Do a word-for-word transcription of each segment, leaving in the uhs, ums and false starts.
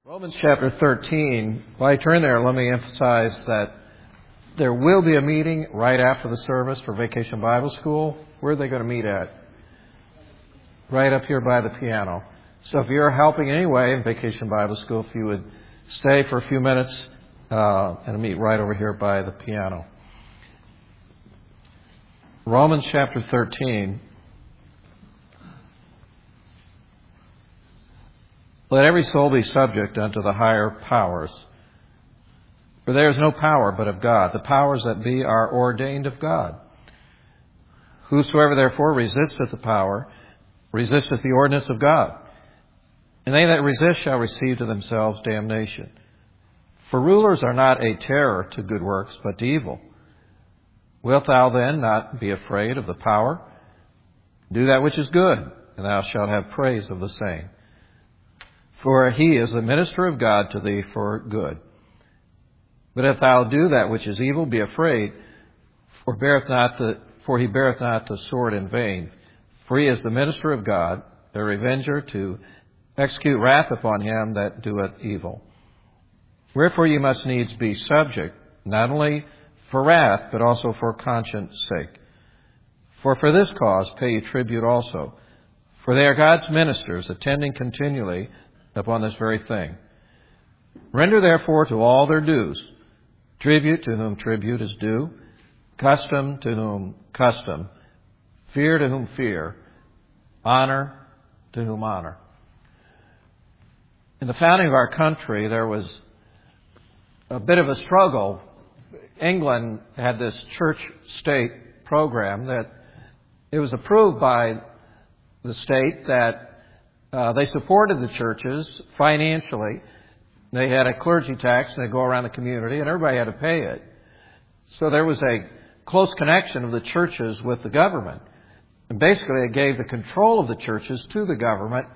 Romans chapter thirteen, while I turn there, let me emphasize that there will be a meeting right after the service for Vacation Bible School. Where are they going to meet at? Right up here by the piano. So if you're helping anyway in Vacation Bible School, if you would stay for a few minutes uh, and meet right over here by the piano. Romans chapter thirteen. Let every soul be subject unto the higher powers. For there is no power but of God. The powers that be are ordained of God. Whosoever therefore resisteth the power, resisteth the ordinance of God. And they that resist shall receive to themselves damnation. For rulers are not a terror to good works, but to evil. Wilt thou then not be afraid of the power? Do that which is good, and thou shalt have praise of the same. For he is the minister of God to thee for good. But if thou do that which is evil, be afraid, for, beareth not the, for he beareth not the sword in vain. For he is the minister of God, the revenger to execute wrath upon him that doeth evil. Wherefore ye must needs be subject, not only for wrath, but also for conscience sake. For for this cause pay ye tribute also. For they are God's ministers, attending continually upon this very thing. Render therefore to all their dues, tribute to whom tribute is due, custom to whom custom, fear to whom fear, honor to whom honor. In the founding of our country, there was a bit of a struggle. England had this church-state program that it was approved by the state that Uh, they supported the churches financially. They had a clergy tax, and they'd go around the community, and everybody had to pay it. So there was a close connection of the churches with the government. And basically, it gave the control of the churches to the government.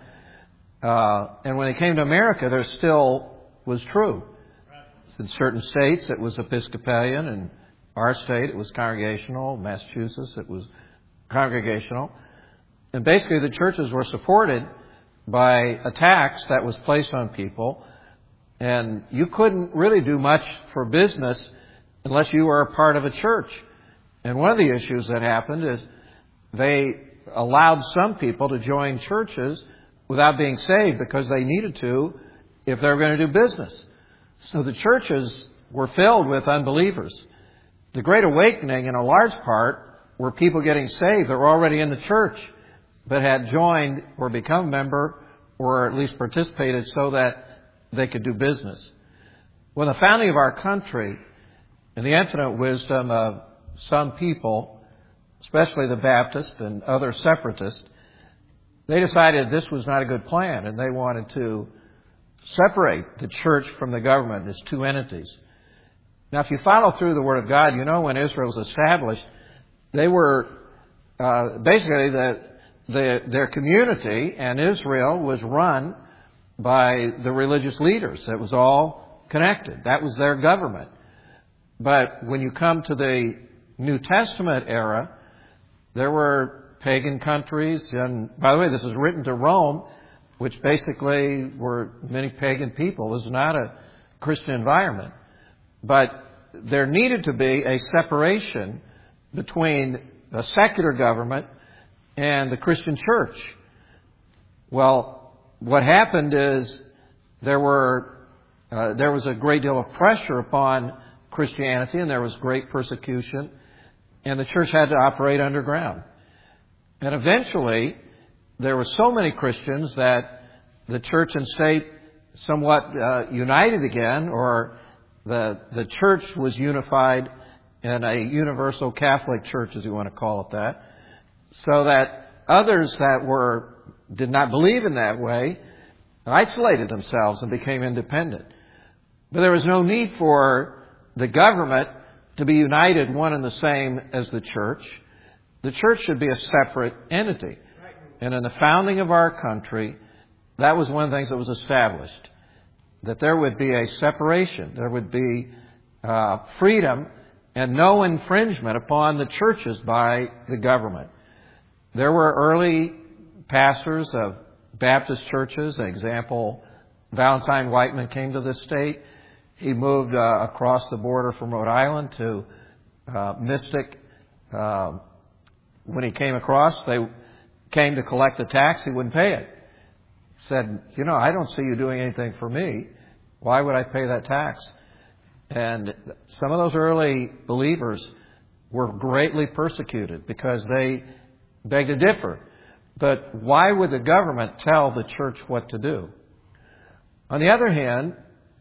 Uh, and when it came to America, there still was true. In certain states, it was Episcopalian. In our state, it was Congregational. Massachusetts, it was Congregational. And basically, the churches were supported by a tax that was placed on people, and you couldn't really do much for business unless you were a part of a church. And one of the issues that happened is they allowed some people to join churches without being saved because they needed to if they were going to do business. So the churches were filled with unbelievers. The Great Awakening, in a large part, were people getting saved that were already in the church, but had joined or become a member or at least participated so that they could do business. When the founding of our country, in the infinite wisdom of some people, especially the Baptists and other separatists, they decided this was not a good plan, and they wanted to separate the church from the government as two entities. Now, if you follow through the Word of God, you know when Israel was established, they were uh, basically the The, their community and Israel was run by the religious leaders. It was all connected. That was their government. But when you come to the New Testament era, there were pagan countries. And by the way, this is written to Rome, which basically were many pagan people. It was not a Christian environment. But there needed to be a separation between the secular government and the Christian church. Well, what happened is there were uh, there was a great deal of pressure upon Christianity, and there was great persecution, and the church had to operate underground. And eventually, there were so many Christians that the church and state somewhat uh, united again, or the the church was unified in a universal Catholic church, as you want to call it that. So that others that were did not believe in that way isolated themselves and became independent. But there was no need for the government to be united one and the same as the church. The church should be a separate entity. And in the founding of our country, that was one of the things that was established, that there would be a separation. There would be uh, freedom and no infringement upon the churches by the government. There were early pastors of Baptist churches. An example Valentine Whiteman came to this state. He moved uh, across the border from Rhode Island to uh, Mystic. Uh, when he came across, they came to collect the tax. He wouldn't pay it. Said, you know, I don't see you doing anything for me. Why would I pay that tax? And some of those early believers were greatly persecuted because they begged to differ. But why would the government tell the church what to do? On the other hand,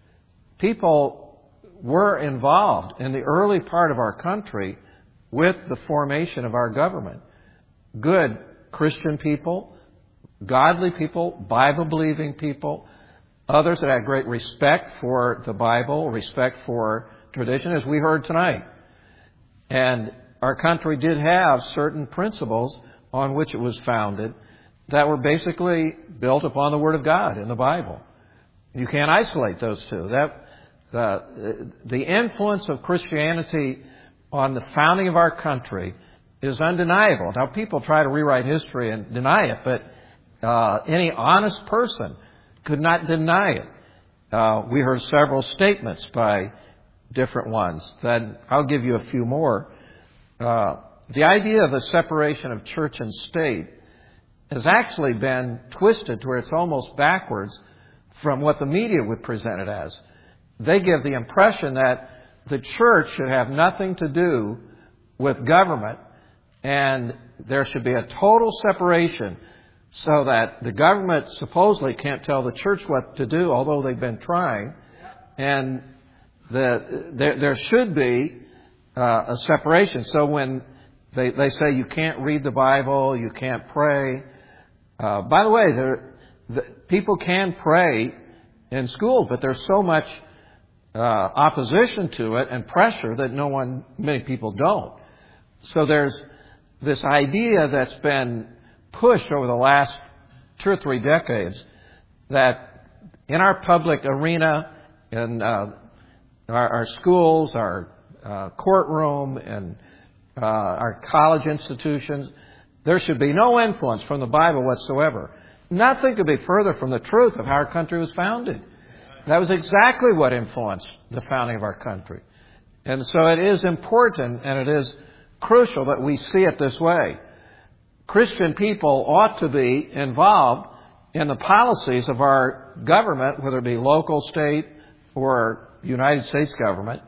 people were involved in the early part of our country with the formation of our government. Good Christian people, godly people, Bible-believing people, others that had great respect for the Bible, respect for tradition, as we heard tonight. And our country did have certain principles on which it was founded that were basically built upon the Word of God in the Bible. You can't isolate those two. That the, the influence of Christianity on the founding of our country is undeniable. Now, people try to rewrite history and deny it, but uh, any honest person could not deny it. Uh, we heard several statements by different ones. Then I'll give you a few more. Uh, the idea of a separation of church and state has actually been twisted to where it's almost backwards from what the media would present it as. They give the impression that the church should have nothing to do with government, and there should be a total separation so that the government supposedly can't tell the church what to do, although they've been trying. And the, there, there should be uh, a separation. So when they, they say you can't read the Bible, you can't pray. Uh, by the way, there, the, people can pray in school, but there's so much uh, opposition to it and pressure that no one, many people don't. So there's this idea that's been pushed over the last two or three decades that in our public arena, in uh, our, our schools, our uh, courtroom, and uh, our college institutions, there should be no influence from the Bible whatsoever. Nothing could be further from the truth of how our country was founded. That was exactly what influenced the founding of our country. And so it is important and it is crucial that we see it this way. Christian people ought to be involved in the policies of our government, whether it be local, state, or United States government.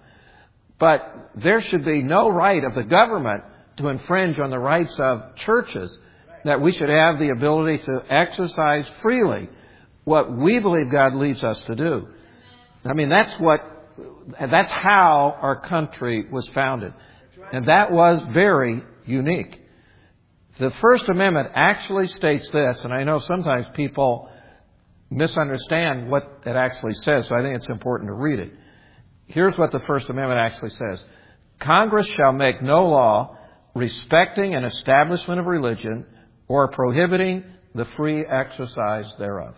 But there should be no right of the government to infringe on the rights of churches, that we should have the ability to exercise freely what we believe God leads us to do. I mean, that's what, that's how our country was founded. And that was very unique. The First Amendment actually states this, and I know sometimes people misunderstand what it actually says, so I think it's important to read it. Here's what the First Amendment actually says. Congress shall make no law respecting an establishment of religion or prohibiting the free exercise thereof.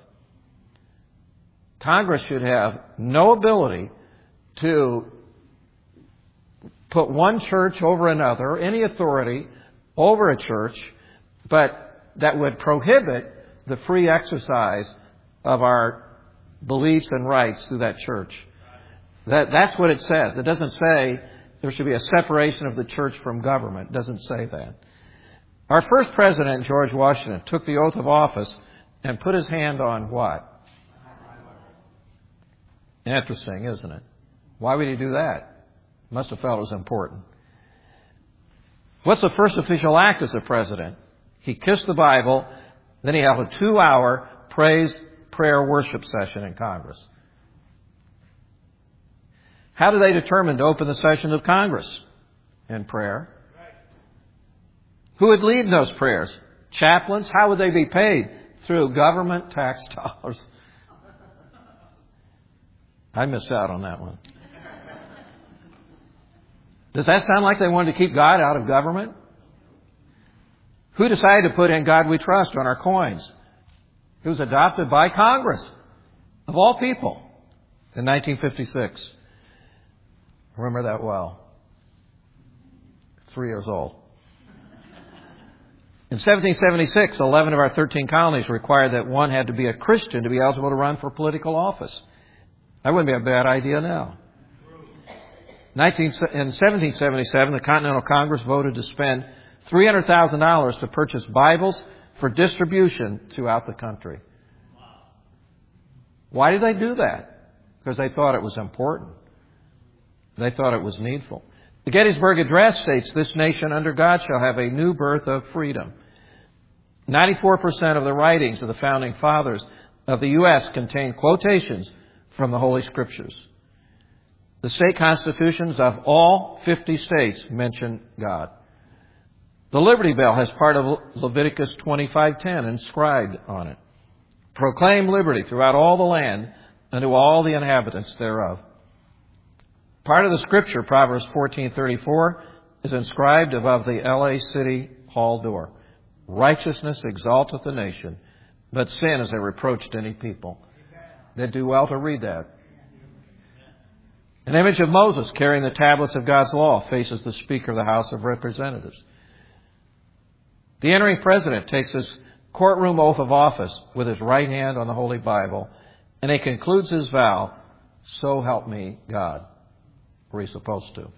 Congress should have no ability to put one church over another, any authority over a church, but that would prohibit the free exercise of our beliefs and rights through that church. That, that's what it says. It doesn't say there should be a separation of the church from government. It doesn't say that. Our first president, George Washington, took the oath of office and put his hand on what? Interesting, isn't it? Why would he do that? Must have felt it was important. What's the first official act as a president? He kissed the Bible, then he held a two-hour praise, prayer, worship session in Congress. How do they determine to open the session of Congress? In prayer. Who would lead those prayers? Chaplains. How would they be paid? Through government tax dollars. I missed out on that one. Does that sound like they wanted to keep God out of government? Who decided to put in God We Trust on our coins? It was adopted by Congress, of all people, in nineteen fifty-six. I remember that well. Three years old. In seventeen seventy-six, eleven of our thirteen colonies required that one had to be a Christian to be eligible to run for political office. That wouldn't be a bad idea now. In seventeen seventy-seven, the Continental Congress voted to spend three hundred thousand dollars to purchase Bibles for distribution throughout the country. Why did they do that? Because they thought it was important. They thought it was needful. The Gettysburg Address states, "This nation under God shall have a new birth of freedom." ninety-four percent of the writings of the Founding Fathers of the U S contain quotations from the Holy Scriptures. The state constitutions of all fifty states mention God. The Liberty Bell has part of Leviticus twenty-five ten inscribed on it. "Proclaim liberty throughout all the land unto all the inhabitants thereof." Part of the Scripture, Proverbs fourteen thirty-four, is inscribed above the L A City Hall door. "Righteousness exalteth a nation, but sin is a reproach to any people." They'd do well to read that. An image of Moses carrying the tablets of God's law faces the Speaker of the House of Representatives. The entering president takes his courtroom oath of office with his right hand on the Holy Bible, and he concludes his vow, "So help me God." Or he's supposed to.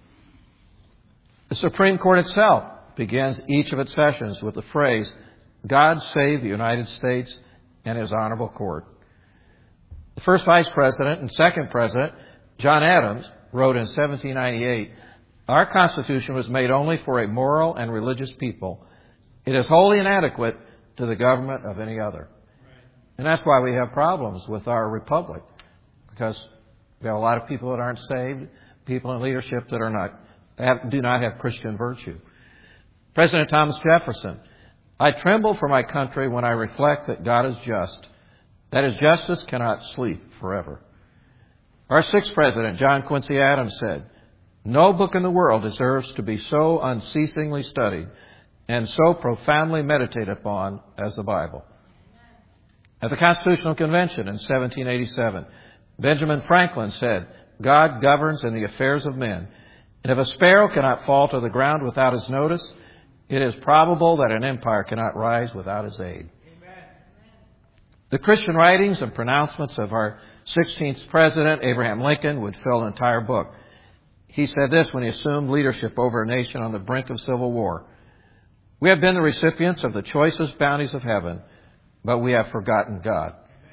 The Supreme Court itself begins each of its sessions with the phrase, "God save the United States and His honorable court." The first vice president and second president, John Adams, wrote in seventeen ninety-eight, "Our Constitution was made only for a moral and religious people. It is wholly inadequate to the government of any other." And that's why we have problems with our republic, because we have a lot of people that aren't saved, people in leadership that are not have, do not have Christian virtue. President Thomas Jefferson, "I tremble for my country when I reflect that God is just, that His justice cannot sleep forever." Our sixth president, John Quincy Adams, said, "No book in the world deserves to be so unceasingly studied and so profoundly meditated upon as the Bible." At the Constitutional Convention in seventeen eighty-seven, Benjamin Franklin said, "God governs in the affairs of men, and if a sparrow cannot fall to the ground without His notice, it is probable that an empire cannot rise without His aid." Amen. The Christian writings and pronouncements of our sixteenth president, Abraham Lincoln, would fill an entire book. He said this when he assumed leadership over a nation on the brink of civil war: "We have been the recipients of the choicest bounties of heaven, but we have forgotten God.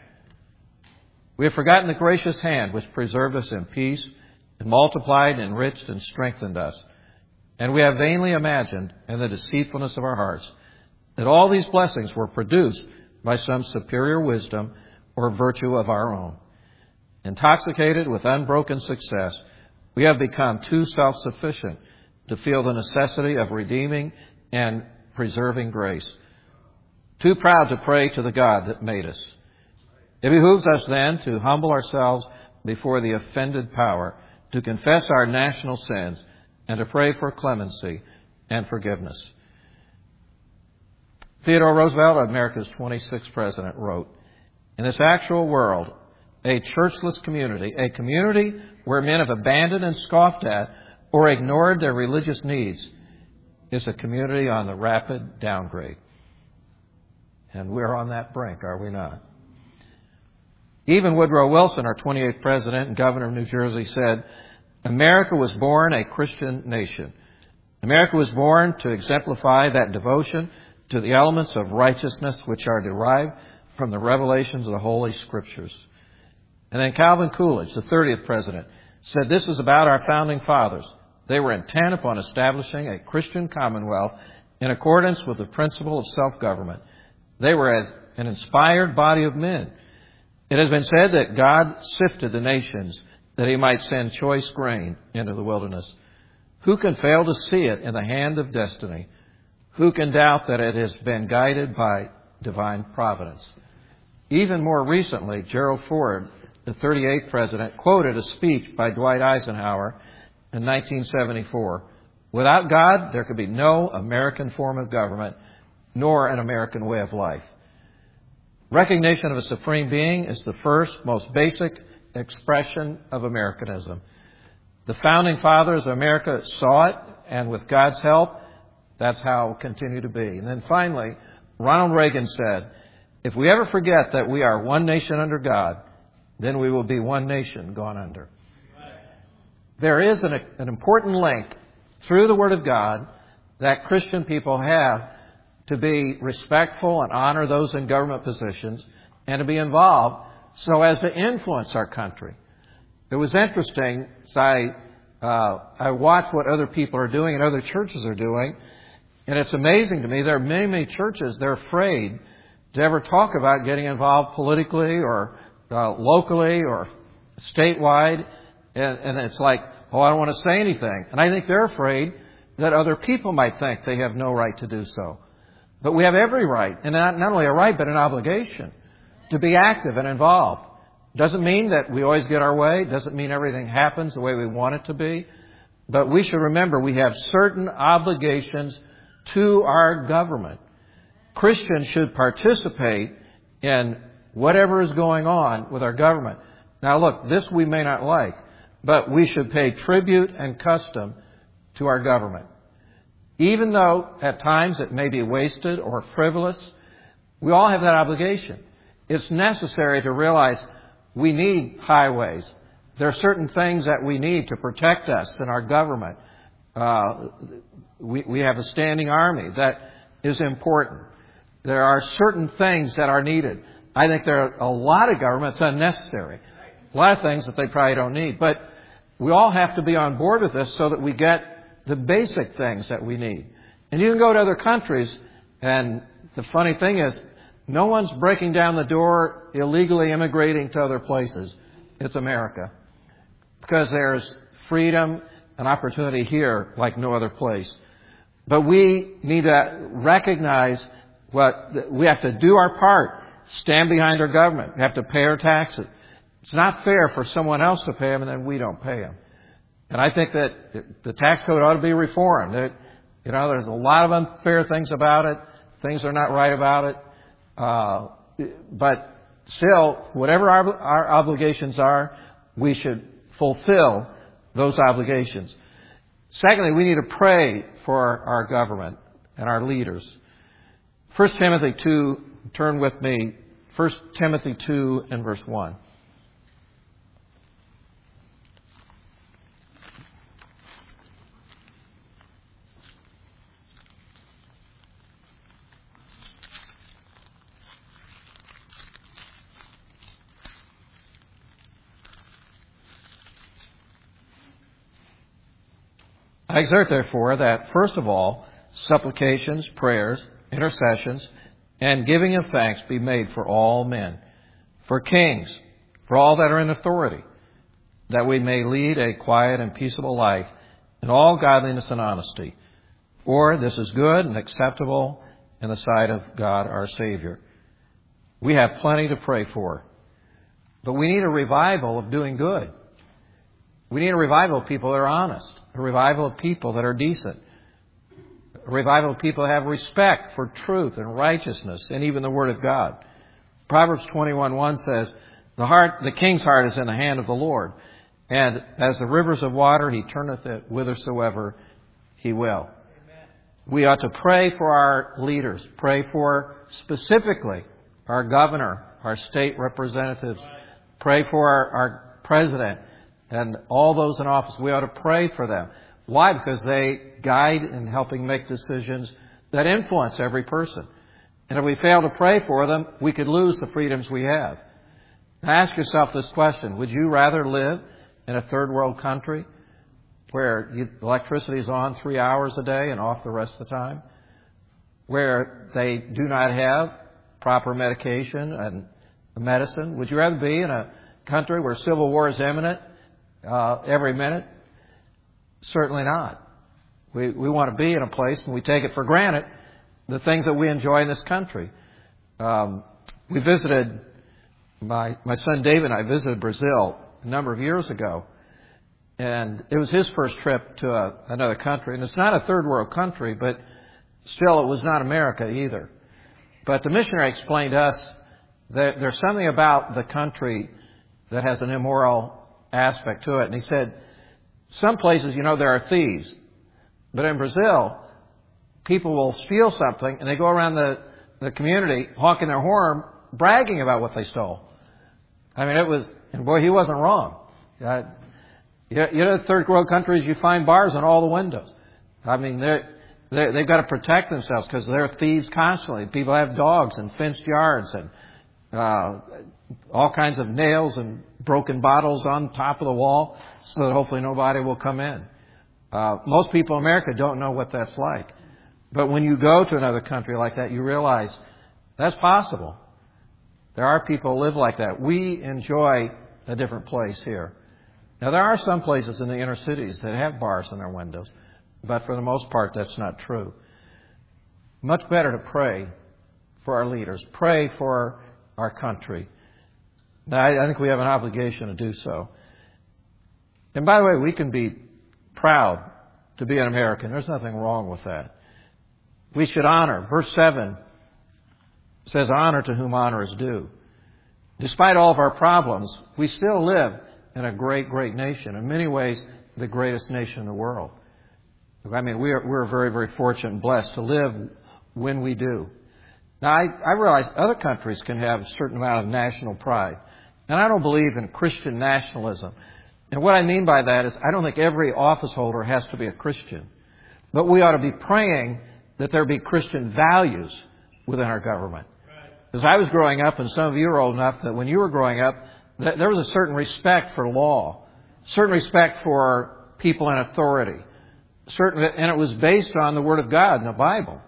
We have forgotten the gracious hand which preserved us in peace and multiplied, enriched, and strengthened us. And we have vainly imagined, in the deceitfulness of our hearts, that all these blessings were produced by some superior wisdom or virtue of our own. Intoxicated with unbroken success, we have become too self-sufficient to feel the necessity of redeeming and preserving grace. Too proud to pray to the God that made us. It behooves us then to humble ourselves before the offended power, to confess our national sins, and to pray for clemency and forgiveness." Theodore Roosevelt, America's twenty-sixth president, wrote, "In this actual world, a churchless community, a community where men have abandoned and scoffed at or ignored their religious needs, is a community on the rapid downgrade." And we're on that brink, are we not? Even Woodrow Wilson, our twenty-eighth president and governor of New Jersey, said, "America was born a Christian nation. America was born to exemplify that devotion to the elements of righteousness which are derived from the revelations of the Holy Scriptures." And then Calvin Coolidge, the thirtieth president, said, "This is about our founding fathers. They were intent upon establishing a Christian commonwealth in accordance with the principle of self-government. They were as an inspired body of men. It has been said that God sifted the nations that He might send choice grain into the wilderness. Who can fail to see it in the hand of destiny? Who can doubt that it has been guided by divine providence?" Even more recently, Gerald Ford, the thirty-eighth president, quoted a speech by Dwight Eisenhower in nineteen seventy-four. "Without God, there could be no American form of government, nor an American way of life." Recognition of a supreme being is the first, most basic expression of Americanism. The founding fathers of America saw it, and with God's help, That's how it will continue to be. And then finally, Ronald Reagan said, if we ever forget that we are one nation under God, then we will be one nation gone under. There is an, an important link through the Word of God that Christian people have to be respectful and honor those in government positions and to be involved so as to influence our country. It was interesting as I, uh, I watch what other people are doing and other churches are doing, and it's amazing to me. There are many, many churches, they're afraid to ever talk about getting involved politically or uh, locally or statewide. And, and it's like, oh, I don't want to say anything. And I think they're afraid that other people might think they have no right to do so. But we have every right, and not, not only a right, but an obligation to be active and involved. Doesn't mean that we always get our way. Doesn't mean everything happens the way we want it to be. But we should remember we have certain obligations to our government. Christians should participate in whatever is going on with our government. Now look, this we may not like, but we should pay tribute and custom to our government. Even though at times it may be wasted or frivolous, we all have that obligation. It's necessary to realize we need highways. There are certain things that we need to protect us in our government. Uh, we, we have a standing army that is important. There are certain things that are needed. I think there are a lot of governments unnecessary. A lot of things that they probably don't need. But we all have to be on board with this so that we get the basic things that we need. And you can go to other countries, and the funny thing is, no one's breaking down the door, illegally immigrating to other places. It's America. Because there's freedom and opportunity here like no other place. But we need to recognize what we have to do our part. Stand behind our government. We have to pay our taxes. It's not fair for someone else to pay them and then we don't pay them. And I think that the tax code ought to be reformed. It, you know, there's a lot of unfair things about it. Things are not right about it. Uh, but still, whatever our, our obligations are, we should fulfill those obligations. Secondly, we need to pray for our government and our leaders. First Timothy two, turn with me. First Timothy two and verse one. I exhort, therefore, that first of all, supplications, prayers, intercessions, and giving of thanks be made for all men, for kings, for all that are in authority, that we may lead a quiet and peaceable life in all godliness and honesty. For this is good and acceptable in the sight of God our Savior. We have plenty to pray for, but we need a revival of doing good. We need a revival of people that are honest, a revival of people that are decent, a revival of people that have respect for truth and righteousness and even the Word of God. Proverbs twenty-one one says, the heart, the king's heart is in the hand of the Lord, and as the rivers of water, he turneth it whithersoever he will. Amen. We ought to pray for our leaders, pray for specifically our governor, our state representatives, pray for our, our president, and all those in office. We ought to pray for them. Why? Because they guide in helping make decisions that influence every person. And if we fail to pray for them, we could lose the freedoms we have. Now ask yourself this question. Would you rather live in a third world country where you, electricity is on three hours a day and off the rest of the time? Where they do not have proper medication and medicine? Would you rather be in a country where civil war is imminent uh, every minute? Certainly not. We we want to be in a place, and we take it for granted, the things that we enjoy in this country. Um, we visited, my, my son David and I visited Brazil a number of years ago. And it was his first trip to a, another country. And it's not a third world country, but still it was not America either. But the missionary explained to us that there's something about the country that has an immoral aspect to it. And he said, some places, you know, there are thieves. But in Brazil, people will steal something and they go around the, the community honking their horn, bragging about what they stole. I mean, it was, and boy, he wasn't wrong. Uh, you, you know, third world countries, you find bars on all the windows. I mean, they're, they're, they've got to protect themselves because they're thieves constantly. People have dogs and fenced yards and uh, all kinds of nails and broken bottles on top of the wall so that hopefully nobody will come in. Uh, most people in America don't know what that's like. But when you go to another country like that, you realize that's possible. There are people who live like that. We enjoy a different place here. Now, there are some places in the inner cities that have bars in their windows, but for the most part, that's not true. Much better to pray for our leaders. Pray for our country. Now, I, I think we have an obligation to do so. And by the way, we can be proud to be an American. There's nothing wrong with that. We should honor. Verse seven says, honor to whom honor is due. Despite all of our problems, we still live in a great, great nation. In many ways, the greatest nation in the world. I mean, we are, we're very, very fortunate and blessed to live when we do. Now, I, I realize other countries can have a certain amount of national pride. And I don't believe in Christian nationalism. And what I mean by that is I don't think every office holder has to be a Christian. But we ought to be praying that there be Christian values within our government. As I was growing up, and some of you are old enough that when you were growing up, there was a certain respect for law, certain respect for people in authority, certain, and it was based on the Word of God in the Bible.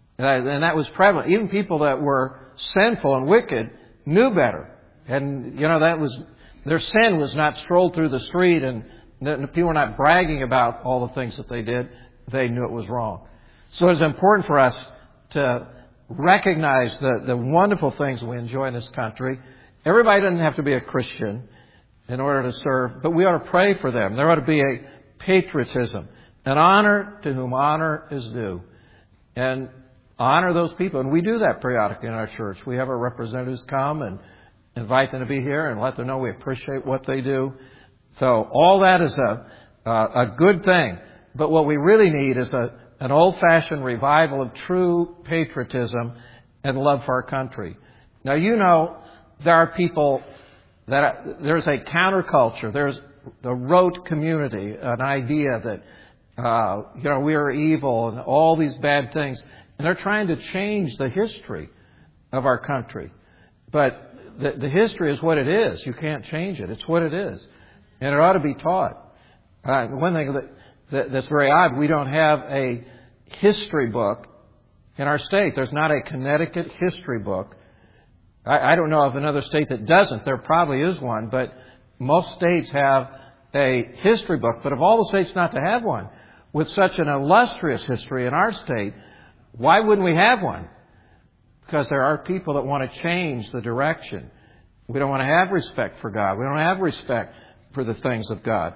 And that was prevalent. Even people that were sinful and wicked knew better. And, you know, that was, their sin was not strolled through the street and people were not bragging about all the things that they did. They knew it was wrong. So it's important for us to recognize the, the wonderful things we enjoy in this country. Everybody doesn't have to be a Christian in order to serve, but we ought to pray for them. There ought to be a patriotism, an honor to whom honor is due. And honor those people. And we do that periodically in our church. We have our representatives come and invite them to be here and let them know we appreciate what they do. So all that is a, uh, a good thing. But what we really need is a, an old-fashioned revival of true patriotism and love for our country. Now, you know, there are people that are, there's a counterculture. There's the rote community, an idea that, uh, you know, we are evil and all these bad things. And they're trying to change the history of our country. But the, the history is what it is. You can't change it. It's what it is. And it ought to be taught. Uh, one thing that, that, that's very odd, we don't have a history book in our state. There's not a Connecticut history book. I, I don't know of another state that doesn't. There probably is one. But most states have a history book. But of all the states not to have one, with such an illustrious history in our state, why wouldn't we have one? Because there are people that want to change the direction. We don't want to have respect for God. We don't have respect for the things of God.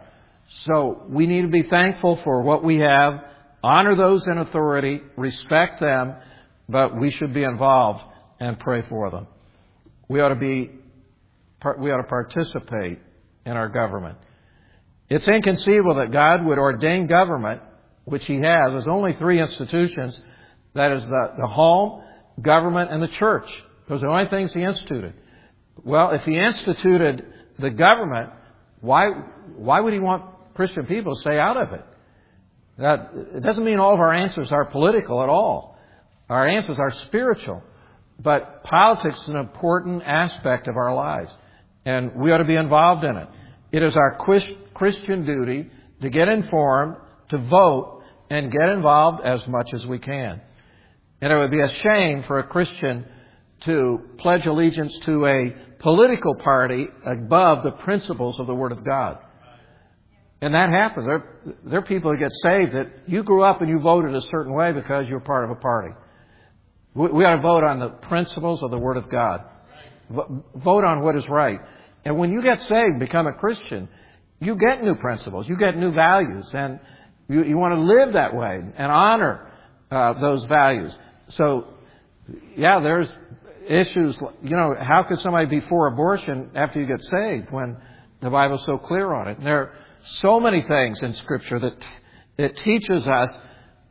So we need to be thankful for what we have, honor those in authority, respect them, but we should be involved and pray for them. We ought to be, we ought to participate in our government. It's inconceivable that God would ordain government, which He has. There's only three institutions. That is the, the home, government, and the church. Those are the only things He instituted. Well, if He instituted the government, why why would He want Christian people to stay out of it? That, it doesn't mean all of our answers are political at all. Our answers are spiritual. But politics is an important aspect of our lives. And we ought to be involved in it. It is our Christian duty to get informed, to vote, and get involved as much as we can. And it would be a shame for a Christian to pledge allegiance to a political party above the principles of the Word of God. And that happens. There, there are people who get saved that you grew up and you voted a certain way because you're part of a party. We, we ought to vote on the principles of the Word of God. Vote on what is right. And when you get saved, become a Christian, you get new principles. You get new values. And you, you want to live that way and honor uh, those values. So, yeah, there's issues. You know, how could somebody be for abortion after you get saved when the Bible's so clear on it? And there are so many things in Scripture that it teaches us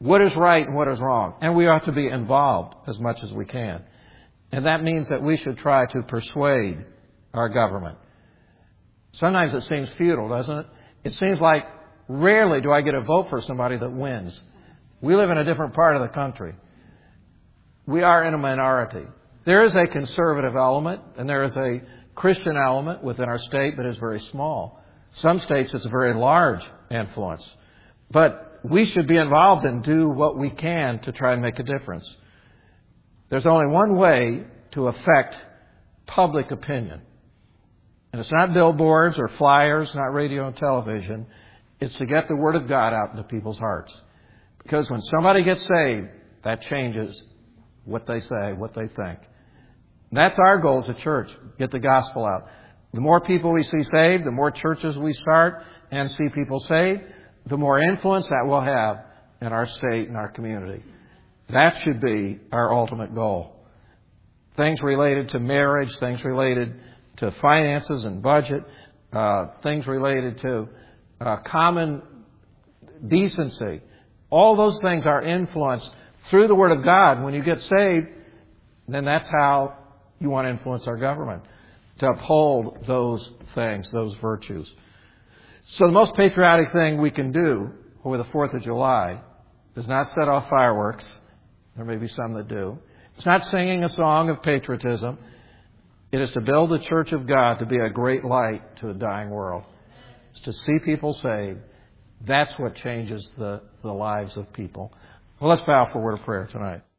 what is right and what is wrong. And we ought to be involved as much as we can. And that means that we should try to persuade our government. Sometimes it seems futile, doesn't it? It seems like rarely do I get a vote for somebody that wins. We live in a different part of the country. We are in a minority. There is a conservative element and there is a Christian element within our state, but it's very small. Some states it's a very large influence. But we should be involved and do what we can to try and make a difference. There's only one way to affect public opinion. And it's not billboards or flyers, not radio and television. It's to get the Word of God out into people's hearts. Because when somebody gets saved, that changes what they say, what they think. And that's our goal as a church, get the gospel out. The more people we see saved, the more churches we start and see people saved, the more influence that will have in our state and our community. That should be our ultimate goal. Things related to marriage, things related to finances and budget, uh, things related to uh, common decency. All those things are influenced through the Word of God. When you get saved, then that's how you want to influence our government, to uphold those things, those virtues. So the most patriotic thing we can do over the fourth of July is not set off fireworks. There may be some that do. It's not singing a song of patriotism. It is to build the church of God to be a great light to a dying world. It's to see people saved. That's what changes the, the lives of people. Well, let's bow for a word of prayer tonight.